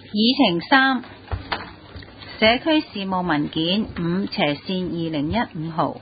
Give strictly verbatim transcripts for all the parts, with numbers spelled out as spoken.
議程三，社區事務文件五斜線二零一五號，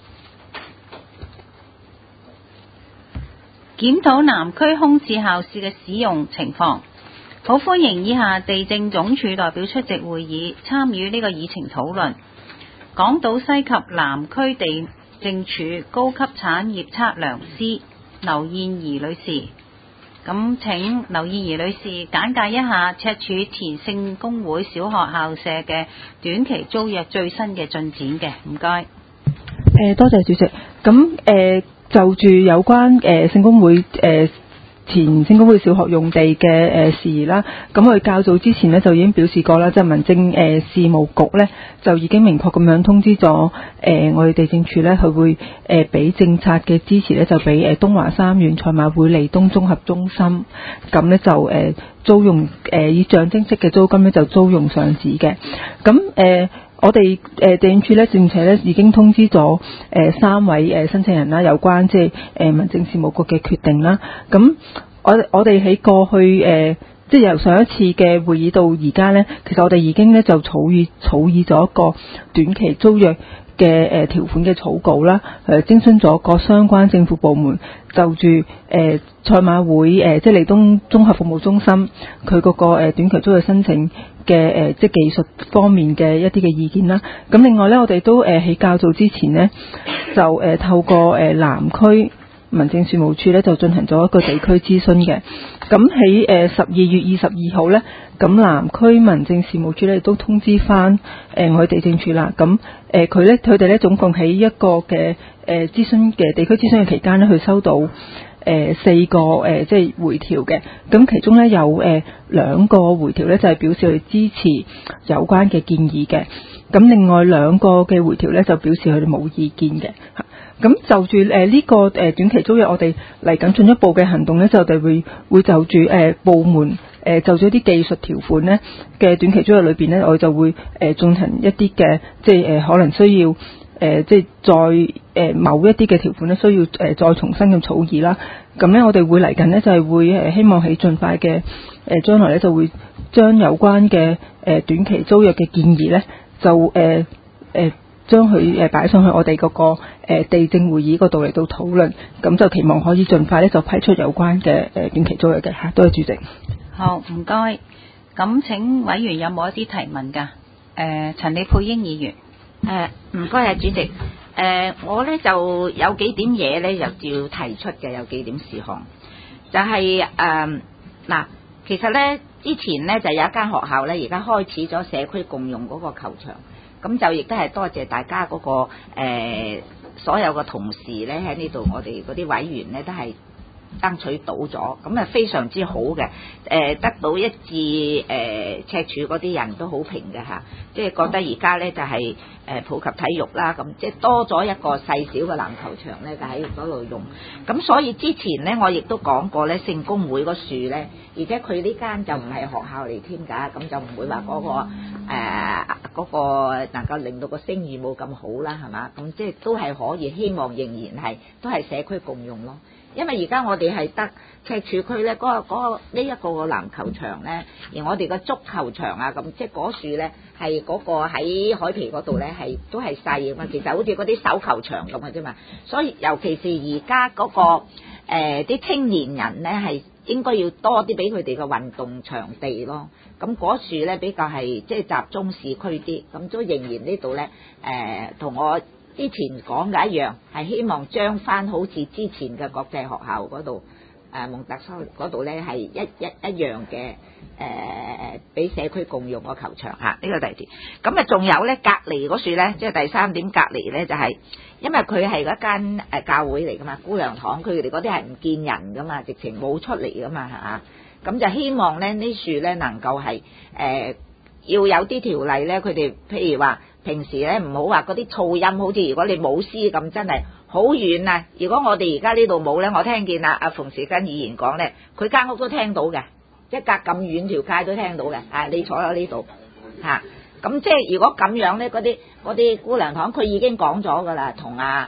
檢討南區空置校舍嘅使用情況。好歡迎以下地政總署代表出席會議，參與呢個議程討論。港島西及南區地政處高級產業測量師劉燕儀女士。咁請劉燕儀女士簡介一下赤柱田聖公會小學校舍嘅短期租約最新嘅進展嘅，唔該。 誒，多謝主席。咁誒、呃、就住有關誒聖公會誒。呃前聖公會小學用地嘅誒事宜啦，咁我哋較早之前呢，就已經表示過啦，即係民政誒事務局呢，就已經明確咁樣通知咗誒我哋地政處呢，佢會誒俾政策嘅支持呢，就俾誒東華三院賽馬會利東綜合中心，咁呢，就誒租用誒以象徵式嘅租金呢，就租用上址嘅，咁誒。我哋誒地政處咧，並且咧已經通知咗誒三位誒申請人啦，有關即係誒民政事務局嘅決定啦。咁我我哋喺過去誒即係由上一次嘅會議到而家咧，其實我哋已經咧就草擬草擬咗一個短期租約嘅誒條款嘅草稿啦，誒徵詢咗各相關政府部門就住誒賽馬會誒即係利東綜合服務中心佢嗰個誒短期租約申請嘅誒即係技術方面嘅一啲嘅意見啦。咁另外咧，我哋都誒喺較早之前呢，就誒透過誒南區民政事務處咧就進行咗一個地區諮詢嘅。咁喺誒十二月二十二號咧，咁南區民政事務處咧亦都通知翻誒我哋地政處啦。咁誒佢咧佢哋咧總共喺一個嘅誒諮詢嘅地區諮詢嘅期間咧，去收到誒、呃、四個誒、呃、即係回條嘅。咁其中咧有誒、呃、兩個回條咧就係、是、表示佢支持有關嘅建議嘅。咁另外兩個嘅回條咧就表示佢哋冇意見嘅。咁就住誒呢個誒短期租約，我哋嚟緊進一步嘅行動咧，就我哋會會就住誒部門誒就住一啲技術條款咧嘅短期租約裏邊咧，我哋就會誒進行一啲嘅即係誒可能需要誒即係再誒某一啲嘅條款咧需要誒再重新嘅草擬啦。咁咧我哋會嚟緊咧就係會誒希望喺盡快嘅誒將來咧就會將有關嘅誒短期租約嘅建議咧就誒誒。呃呃將佢誒擺上去我哋嗰個誒地政會議嗰度嚟到討論，咁就期望可以盡快咧就批出有關嘅誒短期租約嘅嚇。多謝主席。 好，唔該。咁請委員有冇一啲提問㗎？誒、呃，陳李佩英議員。 誒，唔該啊，主席。誒、呃，我咧就有幾點嘢咧，又要提出嘅，有幾點事項，就係誒嗱，其實咧之前咧就有一間學校咧，而家開始咗社區共用嗰個球場。咁就亦都係多謝大家嗰、那個誒、呃、所有嘅同事咧喺呢度，我哋嗰啲委員咧都係爭取到咗，咁啊非常之好嘅，誒、呃、得到一致誒、呃、赤柱嗰啲人都好評嘅嚇，即係覺得而家咧就係、是、誒、呃、普及體育啦，咁即係多咗一個細小嘅籃球場咧，就喺嗰度用。咁所以之前咧我亦都講過咧，聖公會個樹咧，而且佢呢間就唔係學校嚟添㗎，咁就唔會話嗰、那個誒嗰、呃那個能夠令到個聲譽冇咁好啦，係嘛？咁即係都係可以，希望仍然係都係社區共用咯。因為而家我哋係得赤柱區咧，嗰、那個嗰、那個呢一、這個個籃球場咧，而我哋個足球場啊，咁即係嗰樹咧係嗰個喺海皮嗰度咧係都係細嘅嘛，其實好似嗰啲手球場咁嘅啫嘛。所以尤其是而家嗰個啲、呃、青年人咧係應該要多啲俾佢哋嘅運動場地咯。咁嗰樹咧比較係即係集中市區啲，咁都仍然呢度咧誒同我之前講嘅一樣，係希望將翻好似之前嘅國際學校嗰度誒蒙特梭利嗰度咧係一一一樣嘅誒俾社區共用個球場嚇，呢個第二點。咁啊仲有咧隔離嗰樹咧，即係第三點隔離咧就係、是、因為佢係嗰間誒教會嚟噶嘛，姑娘堂佢哋嗰啲係唔見人噶嘛，直情冇出嚟噶嘛嚇。咁就希望咧呢樹咧能夠係誒、呃、要有啲條例咧，佢哋譬如話。平時咧唔好話嗰啲噪音，好似如果你舞獅咁，真係好遠啊！如果我哋而家呢度冇咧，我聽見啊阿馮時根議員講咧，佢間屋都聽到嘅，一隔咁遠條街都聽到嘅。啊，你坐喺呢度嚇，咁即係如果咁樣咧，嗰啲嗰啲姑娘堂佢已經講咗噶啦，同阿阿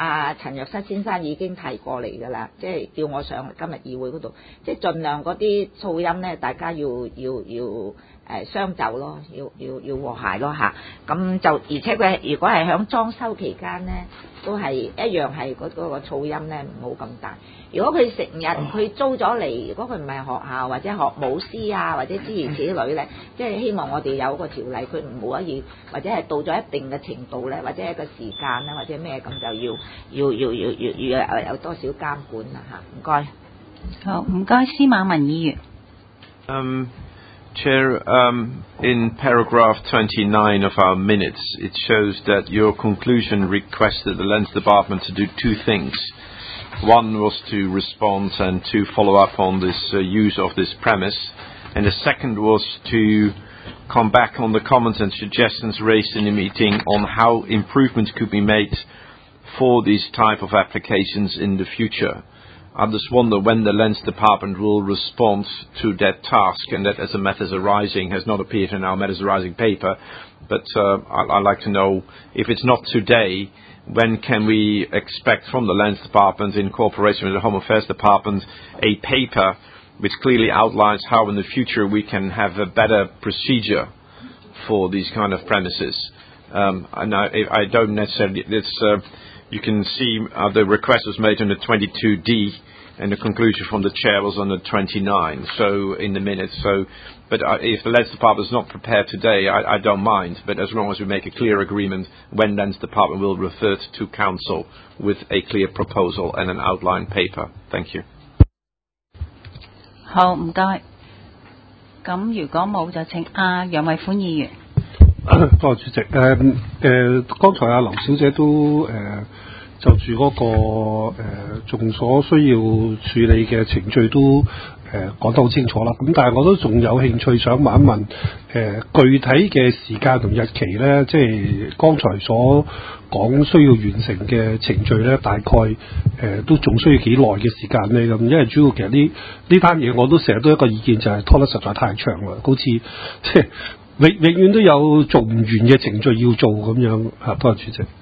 阿陳若瑟先生已經提過嚟㗎啦，即係叫我上嚟今日議會嗰度，即係盡量嗰啲噪音咧，大家要要要誒、呃、相就咯，要要要和諧咯嚇。咁就而且佢如果係響裝修期間咧，都係一樣係嗰嗰個噪音咧唔好咁大。如果佢成日佢租咗嚟，如果佢唔係學校或者學舞獅啊，或者諸如此類咧，即係希望我哋有個條例，佢唔可以或者係到咗一定嘅程度咧，或者一個時間咧，或者咩咁就要要要要要要有多少監管啦嚇，唔該。 好，唔該，司馬文議員。 Um, Chair, um, in paragraph twenty-nine of our minutes, it shows that your conclusion requested the Lands Department to do two things. One was to respond and to follow up on this uh, use of this premise, and the second was to come back on the comments and suggestions raised in the meeting on how improvements could be made for these type of applications in the future. I just wonder when the Lands Department will respond to that task, and that as a Matters Arising has not appeared in our Matters Arising paper, but uh, I, I'd like to know if it's not today, when can we expect from the Lands Department, in cooperation with the Home Affairs Department, a paper which clearly outlines how in the future we can have a better procedure for these kind of premises. Um, and I, I don't necessarily, it's, uh, you can see uh, the request was made under twenty-two D, and the conclusion from the chair was under twenty-nine, so in the minutes. So, but uh, if the Lands Department is not prepared today, I, I don't mind. But as long as we make a clear agreement when Lands Department will revert to Council with a clear proposal and an outline paper. Thank you. 好，唔該。咁如果冇就請阿楊惠寬議員。 多謝主席。誒、呃、誒、呃，剛才阿劉小姐都誒、呃、就住嗰、那個誒仲、呃、所需要處理嘅程序都誒、呃、講得好清楚啦。咁但係我都仲有興趣想問一問誒、呃、具體嘅時間同日期咧，即係剛才所講需要完成嘅程序咧，大概誒、呃、都仲需要幾耐嘅時間咧咁。因為主要其實呢呢單嘢我都成日都一個意見就係拖得實在太長啦，好似即係。永永遠都有做唔完嘅程序要做咁樣嚇，多謝主席。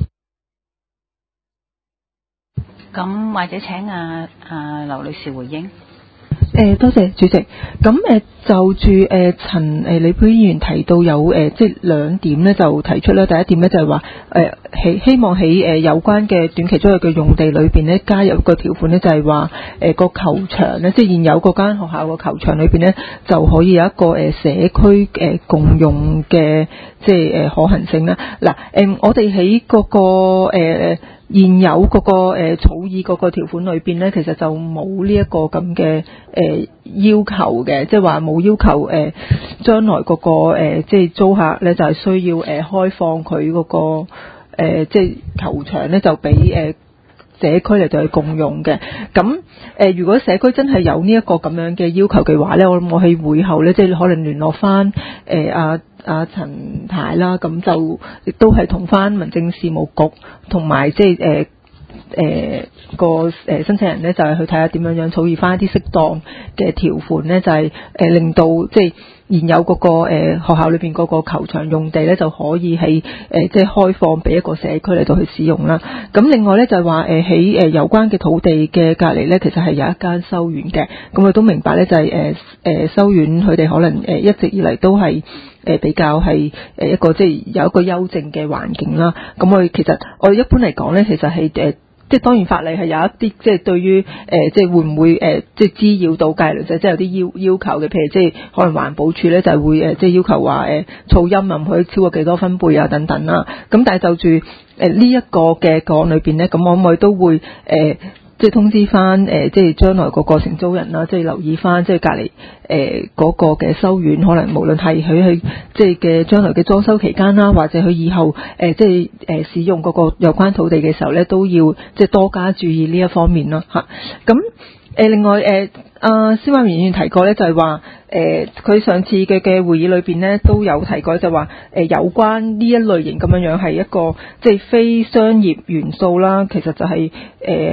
咁或者請阿阿劉女士回應。 誒多謝主席。咁誒就住誒陳誒李佩議員提到有誒即係兩點咧，就提出啦。第一點咧就係話誒希希望喺誒有關嘅短期租約嘅用地裏邊咧，加入個條款咧，就係話誒個球場咧，即係現有嗰間學校個球場裏邊咧，就可以有一個誒社區誒共用嘅即係誒可行性啦。嗱誒，我哋喺嗰個誒現有嗰個誒草擬嗰個條款裏邊咧，其實就冇呢一個咁嘅誒要求嘅，即係話冇要求誒將來嗰個誒即係租客咧就係需要誒開放佢嗰個誒即係球場咧就俾誒社區嚟到去共用嘅。咁誒如果社區真係有呢一個咁樣嘅要求嘅話咧，我諗我喺會後咧即係可能聯絡翻誒阿阿陳太啦，咁就亦都係同翻民政事務局同埋即係誒誒個誒申請人咧，就係去睇下點樣樣草擬翻一啲適當嘅條款咧，就係誒令到即係現有嗰個誒學校裏邊嗰個球場用地咧，就可以係誒即係開放俾一個社區嚟到去使用啦。咁另外咧就係話誒喺誒有關嘅土地嘅隔離咧，其實係有一間修院嘅。咁我都明白咧，就係誒誒修院佢哋可能誒一直以嚟都係誒比較係誒一個即係有一個優靜嘅環境啦。咁我哋其實我哋一般嚟講咧，其實係誒。即係當然法例係有一啲即係對於誒、呃、即係會唔會誒、呃、即係滋擾到隔離者，即係有啲要要求嘅，譬如即係可能環保署咧就係會誒即係要求話誒噪音啊唔可以超過幾多分貝啊等等啦。咁但係就住誒呢一個嘅個案裏邊咧，咁我我哋都會誒。呃即係通知翻誒，即係將來個個承租人啦，即係留意翻，即係隔離誒嗰個嘅修院，可能無論係佢去即係嘅將來嘅裝修期間啦，或者佢以後誒、呃、即係誒使用嗰個有關土地嘅時候咧，都要即係多加注意呢一方面啦嚇。咁誒另外誒，阿司馬文議員提過咧，就係話誒佢上次嘅嘅會議裏邊咧都有提過，就話誒、呃、有關呢一類型咁樣樣係一個即係非商業元素啦，其實就係、是、誒。呃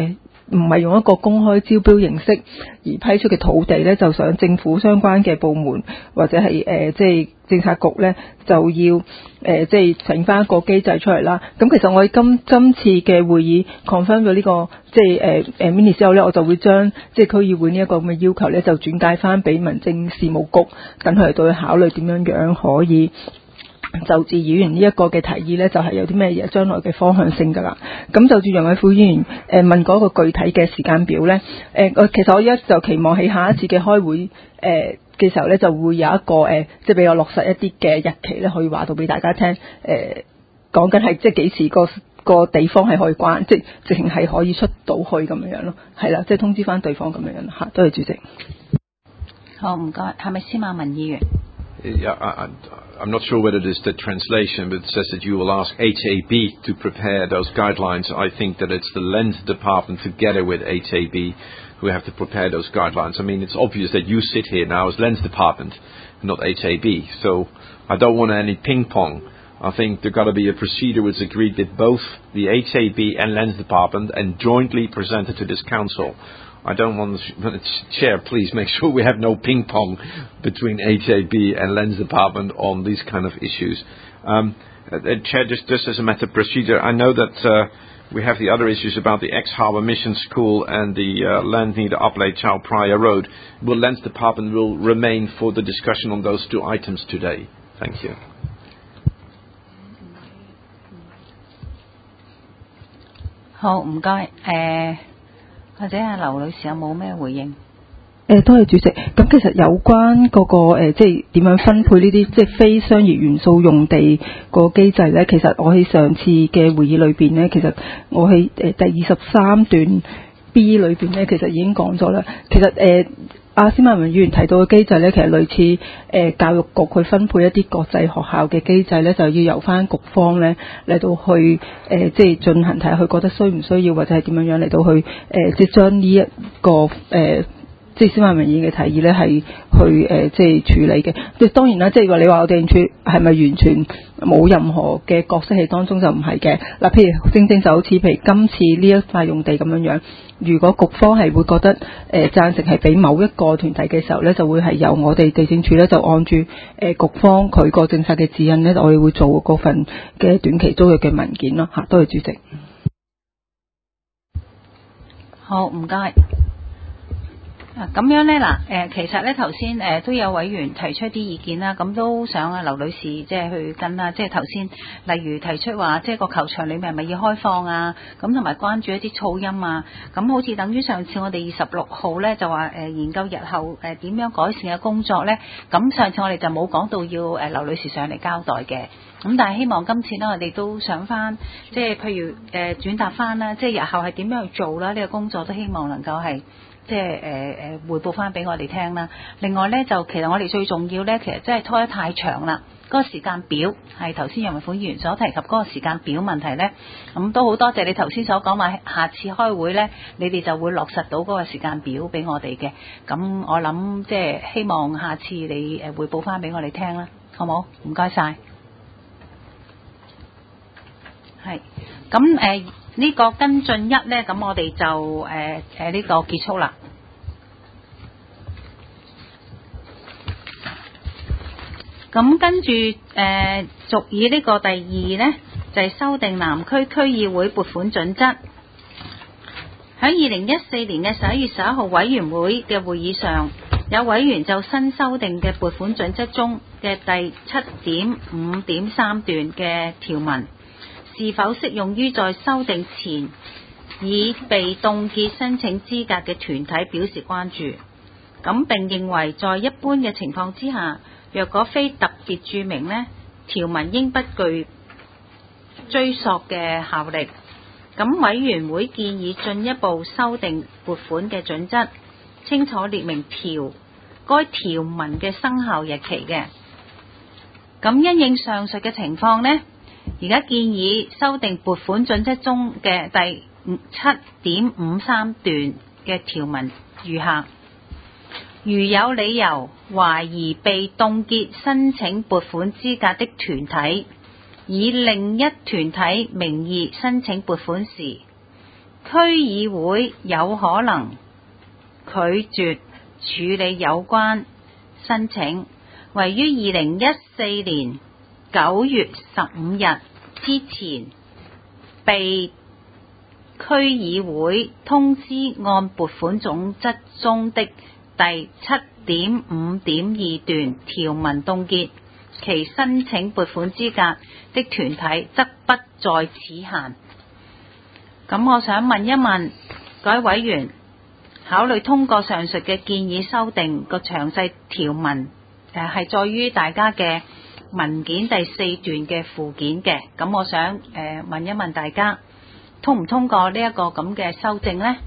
唔係用一個公開招標形式而批出嘅土地咧，就想政府相關嘅部門或者係誒即係政策局咧就要誒即係整翻一個機制出嚟啦。咁其實我哋今今次嘅會議 confirm 咗呢個即係誒誒 mini 之後咧，我就會將即係區議會呢一個咁嘅要求咧，就轉介翻俾民政事務局，等佢哋到去考慮點樣樣可以就住議員呢一個嘅提議呢，就係、是、有啲咩嘢將來嘅方向性㗎啦。咁就住楊偉富議員誒、呃、問嗰個具體嘅時間表呢，誒、呃、其實我一就期望喺下一次嘅開會誒嘅、呃、時候呢，就會有一個誒、呃、即係比較落實一啲嘅日期呢，可以話到俾大家聽。誒講緊係即係幾時個個地方係可以關，即係直情係可以出到去咁樣樣咯。係啦，即係通知翻對方咁樣樣嚇。多謝主席。 好，唔該，係咪司馬文議員？ Yeah, I, I, I'm not sure whether it is the translation, but it says that you will ask H A B to prepare those guidelines. I think that it's the Land Department together with H A B who have to prepare those guidelines. I mean, it's obvious that you sit here now as Land Department, not H A B. So I don't want any ping pong. I think there's got to be a procedure which is agreed with both the H A B and Lands Department and jointly presented to this council. I don't want the chair, please make sure we have no ping pong between H A B and Lands Department on these kind of issues. Um, uh, chair, just, just as a matter of procedure, I know that uh, we have the other issues about the ex-Harbour Mission School and the uh, land near the Upley Chow Pryor Road. Will Lands Department will remain for the discussion on those two items today? Thank you. 好，唔該，誒。或者阿劉女士有冇咩回應？ 誒、呃，多謝主席。咁其實有關嗰、那個、呃、即係點樣分配呢啲即係非商業元素用地個機制咧，其實我喺上次嘅會議裏邊咧，其實我喺誒、呃、第二十三段 B 裏邊咧，其實已經講咗啦。其實誒阿司馬文議員提到嘅機制咧，其實類似誒、呃、教育局去分配一啲國際學校嘅機制咧，就要由翻局方咧嚟到去誒、呃、即係進行睇下佢覺得需唔需要或者係點樣樣嚟到去誒、呃、即係將呢一個誒。呃即係司馬文議員嘅提議咧，係去誒、呃、即係處理嘅。即係當然啦，即係話你話我哋處係咪完全冇任何嘅角色喺當中就唔係嘅。嗱，譬如正正就好似譬如今次呢一塊用地咁樣樣，如果局方係會覺得誒、呃、贊成係俾某一個團體嘅時候咧，就會係由我哋地政處咧就按住誒、呃、局方佢個政策嘅指引咧，我哋會做嗰份嘅短期租約嘅文件咯。嚇，多謝主席。 好，唔該。啊，咁樣咧嗱，誒其實咧頭先誒都有委員提出啲意見啦，咁都想啊劉女士即係去跟啦，即係頭先例如提出話，即係個球場裏面係咪要開放啊？咁同埋關注一啲噪音啊，咁好似等於上次我哋二十六號咧就話誒研究日後誒點樣改善嘅工作咧，咁上次我哋就冇講到要誒劉女士上嚟交代嘅，咁但係希望今次咧我哋都想翻，即係譬如誒轉達翻啦，即係日後係點樣去做啦？呢個工作都希望能夠係。即係誒誒彙報翻俾我哋聽啦。另外咧就其實我哋最重要咧，其實真係拖得太長啦。嗰、那個時間表係頭先楊偉富議員所提及嗰個時間表問題咧，咁都好多謝你頭先所講話，下次開會咧，你哋就會落實到嗰個時間表俾我哋嘅。咁我諗即係希望下次你誒彙報翻俾我哋聽啦，好冇？唔該晒。係咁誒。呢個跟進一呢，咁我哋就誒誒呢個結束啦。咁跟住誒，續議呢個第二呢，就係、是、修訂南區區議會撥款準則。喺二零一四年嘅十一月十一號委員會嘅會議上，有委員就新修訂嘅撥款準則中嘅第七點五點三段嘅條文，是否適用於在修訂前已被凍結申請資格嘅團體表示關注，咁並認為在一般嘅情況之下，若果非特別註明呢，條文應不具追溯嘅效力。咁委員會建議進一步修訂撥款嘅準則，清楚列明條該條文嘅生效日期嘅。咁因應上述嘅情況呢，而家建議修訂撥款準則中嘅第七點五三段嘅條文如下：如有理由懷疑被凍結申請撥款資格的團體以另一團體名義申請撥款時， 區議會有可能拒絕處理有關申請，位於二零一四年九月十五日之前被區議會通知按撥款總則中的第七點五點二段條文凍結其申請撥款資格的團體，則不在此限。咁我想問一問各位委員，考慮通過上述嘅建議修訂個詳細條文，誒係在於大家嘅文件第四段嘅附件嘅。咁我想誒、呃、問一問大家，通唔通過呢一個咁嘅修正呢？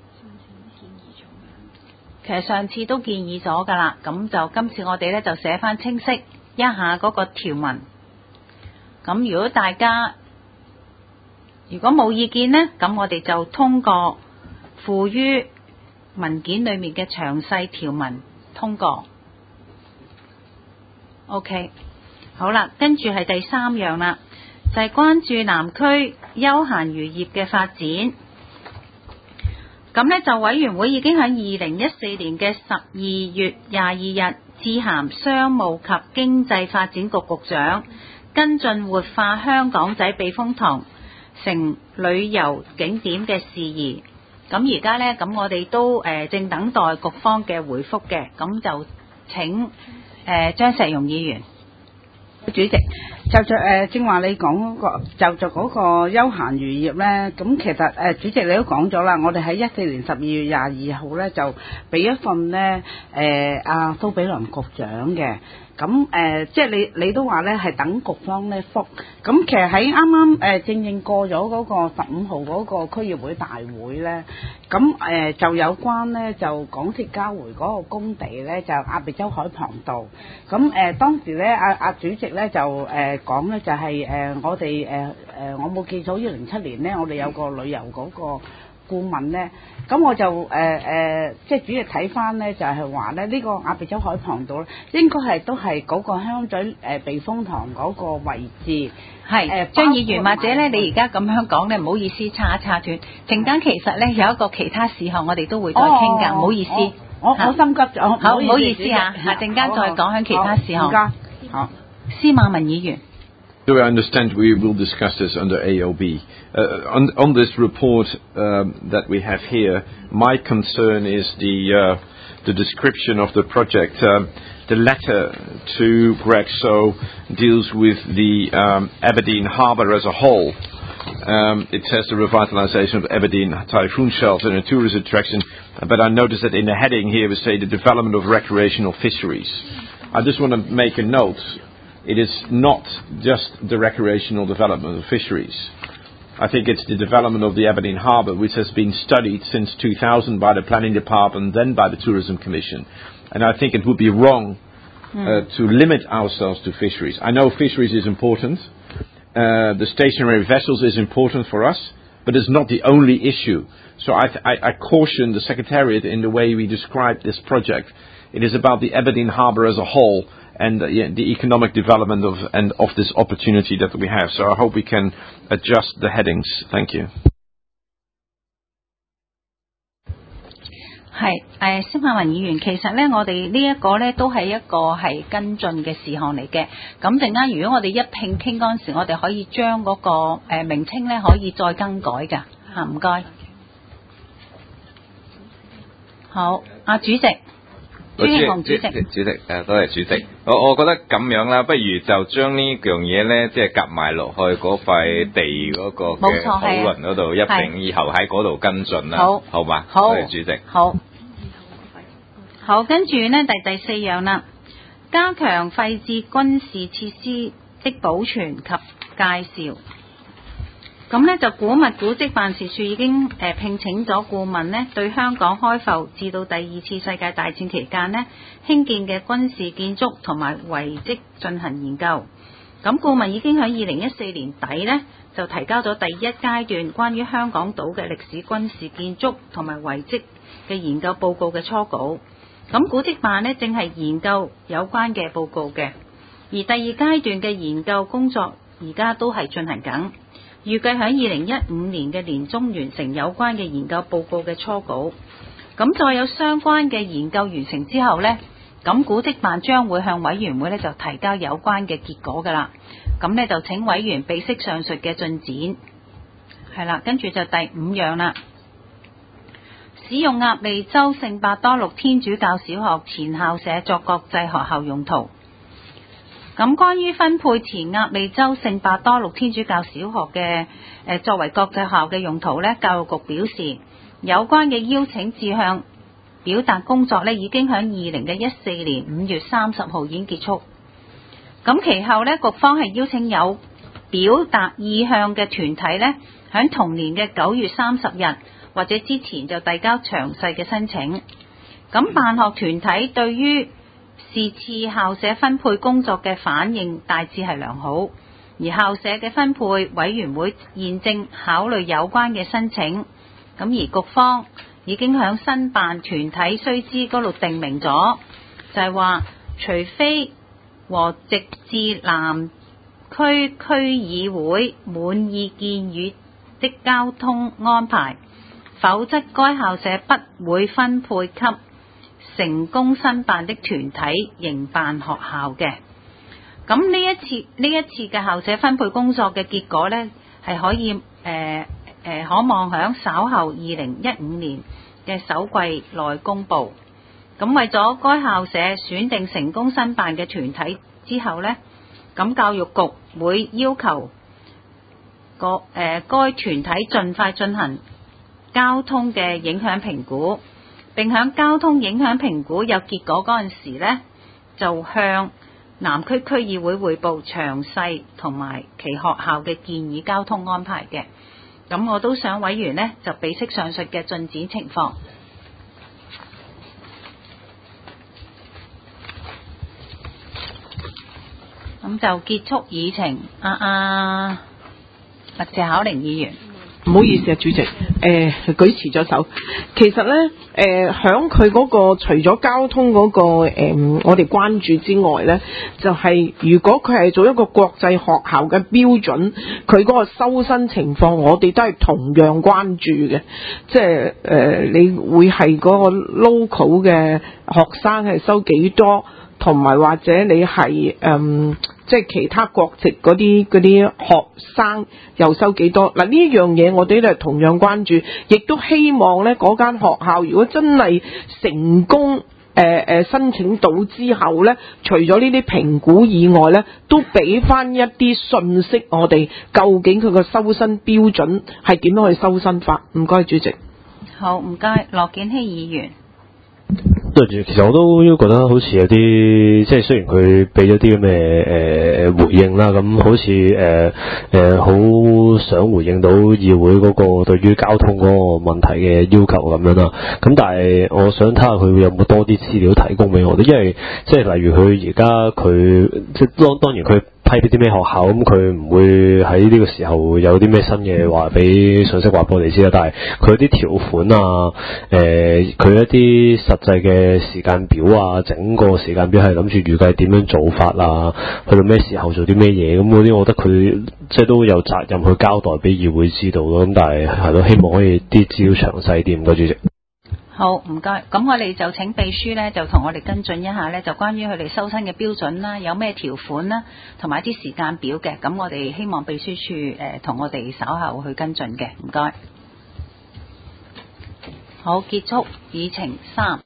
其實上次都建議咗㗎啦，咁就今次我哋咧就寫翻清晰一下嗰個條文。咁如果大家如果冇意見呢，咁我哋就通過附於文件裡面嘅詳細條文通過。OK， 好啦，跟住係第三樣啦，就係、是、關注南區休閒漁業嘅發展。咁呢，就委員會已經喺二零一四年嘅十二月廿二日致函商務及經濟發展局局長，跟進活化香港仔避風塘成旅遊景點嘅事宜。咁而家呢，咁我哋都、呃、正等待局方嘅回覆嘅，咁就請誒、呃、張石容議員。 主席，就着誒正話你講嗰個就着嗰個休閒漁業咧，咁其實誒、呃、主席你都講咗啦，我哋喺一四年十二月廿二號咧就俾一份咧誒阿蘇比倫局長嘅。咁誒、呃，即係你你都話咧係等局方咧覆，咁其實喺啱啱誒正正過咗嗰個十五號嗰個區議會大會咧，咁誒、呃、就有關咧就港鐵交回嗰個工地咧就鴨脷洲海旁道，咁誒、呃、當時咧阿阿主席咧就誒講咧就係、是、誒、呃、我哋誒誒我冇記錯，二零零七年咧我哋有個旅遊嗰個顧問咧，咁我就誒誒、呃、即係主要睇翻咧，就係話咧呢個鴨脷洲海旁道咧，應該係都係嗰個香咀誒避風塘嗰個位置。係誒、呃、張議員，或者咧你而家咁樣講咧，唔好意思插一插斷。陣間其實咧有一個其他事項，我哋都會再傾㗎，唔、哦、好意思。 我我心急咗， 好唔好意思啊？下陣間再講響其他事項。 好， 司馬文議員。 Do I understand we will discuss this under A O B? Uh, on, on this report um, that we have here, my concern is the, uh, the description of the project. Um, the letter to Greg So deals with the um, Aberdeen Harbour as a whole. Um, it says the revitalisation of Aberdeen Typhoon Shelter and a tourist attraction, but I noticed that in the heading here we say the development of recreational fisheries. I just want to make a note. It is not just the recreational development of fisheries. I think it's the development of the Aberdeen Harbour, which has been studied since two thousand by the Planning Department, then by the Tourism Commission. And I think it would be wrong mm. uh, to limit ourselves to fisheries. I know fisheries is important. Uh, the stationary vessels is important for us, but it's not the only issue. So I, th- I, I caution the Secretariat in the way we describe this project. It is about the Aberdeen Harbour as a whole, and uh, yeah, the economic development of and of this opportunity that we have. So I hope we can adjust the headings. Thank you. 係誒，司馬文議員，其實咧，我哋呢一個咧都係一個係跟進嘅事項嚟嘅。咁陣間如果我哋一併傾嗰陣時，我哋可以將嗰、那個誒、呃、名稱咧可以再更改㗎。嚇，唔該。好，阿主席。朱英雄主席， 主席誒，多謝主席。我我覺得咁樣啦，不如就將呢樣嘢咧，即係夾埋落去嗰塊地嗰個嘅討論嗰度一併，以後喺嗰度跟進啦。好，好嘛？好，多謝主席。好， 好，跟住呢，第第四樣啦，加強廢置軍事設施的保存及介紹。咁呢，就古物古蹟辦事處已經誒、呃、聘請咗顧問呢，對香港開埠至到第二次世界大戰期間呢興建嘅軍事建築同埋遺蹟進行研究。咁顧問已經喺二零一四年底呢，就提交咗第一階段關於香港島嘅歷史軍事建築同埋遺蹟嘅研究報告嘅初稿。咁古蹟辦呢，正係研究有關嘅報告嘅，而第二階段嘅研究工作而家都係進行緊。 預計喺二零一五年嘅年中完成有關嘅研究報告嘅初稿。咁再有相關嘅研究完成之後呢，咁古蹟辦將會向委員會呢就提交有關嘅結果㗎啦。咁呢就請委員備悉上述嘅進展。係啦，跟住就第五樣啦。使用鴨脷洲聖伯多祿天主教小學前校舍作國際學校用途。咁關於分配前鴨脷洲聖伯多祿天主教小學嘅、呃、作為國際學校嘅用途呢，教育局表示有關嘅邀請志向表達工作呢已經喺二零嘅一四年五月三十號已經結束。咁其後呢，局方係邀請有表達意向嘅團體呢，喺同年嘅九月三十日或者之前就遞交詳細嘅申請。咁辦學團體對於是次校舍分配工作嘅反應大致係良好，而校舍嘅分配委員會現正考慮有關嘅申請。咁而局方已經響申辦團體須知嗰度定明咗，就係話除非和直至南區區議會滿意建議的交通安排，否則該校舍不會分配給成功申辦的團體營辦學校嘅。咁呢一次呢一次嘅校舍分配工作嘅結果呢，係可以誒誒、呃呃、可望響稍後二零一五年嘅首季內公佈。咁為咗該校舍選定成功申辦嘅團體之後呢，咁教育局會要求個誒、呃、該團體盡快進行交通嘅影響評估，並響交通影響評估有結果嗰陣時呢，就向南區區議會匯報詳細同埋其學校嘅建議交通安排嘅。咁我都想委員呢就備悉上述嘅進展情況。咁就結束議程。啊啊，麥謝巧玲議員。 唔好意思啊，主席，誒、呃、舉遲咗手。其實咧，誒響佢嗰個除咗交通嗰、那個誒、呃，我哋關注之外咧，就係、是、如果佢係做一個國際學校嘅標準，佢嗰個收生情況，我哋都係同樣關注嘅。即係誒、呃，你會係嗰個 local 嘅學生係收幾多，同埋或者你係誒。呃即係其他國籍嗰啲嗰啲學生又收幾多？嗱，呢樣嘢我哋都係同樣關注，亦都希望咧嗰間學校如果真係成功誒誒、呃、申請到之後咧，除咗呢啲評估以外咧，都俾翻一啲信息我哋，究竟佢個收生標準係點樣去收生法？唔該，主席。 好，唔該，羅健熙議員。 對住，其實我都覺得好似有啲，即係雖然佢俾咗啲咁嘅誒回應啦，咁好似誒誒好想回應到議會嗰個對於交通嗰個問題嘅要求咁樣啦。咁但係我想睇下佢有冇多啲資料提供俾我哋，因為即係例如佢而家佢即係當當然佢批俾啲咩學校，咁佢唔會喺呢個時候有啲咩新嘅話俾信息話俾我哋知啦。但係佢啲條款啊，誒、呃、佢一啲實際嘅時間表啊，整個時間表係諗住預計點樣做法啊，去到咩時候做啲咩嘢，咁嗰啲我覺得佢即係都有責任去交代俾議會知道咯。咁但係係咯，希望可以啲資料詳細啲，唔該主席。 好，唔該。咁我哋就請秘書呢，就同我哋跟進一下呢，就關於佢哋收生嘅標準啦，有咩條款啦，同埋啲時間表嘅。咁我哋希望秘書處誒同我哋稍後去跟進嘅，唔該。好，結束議程三。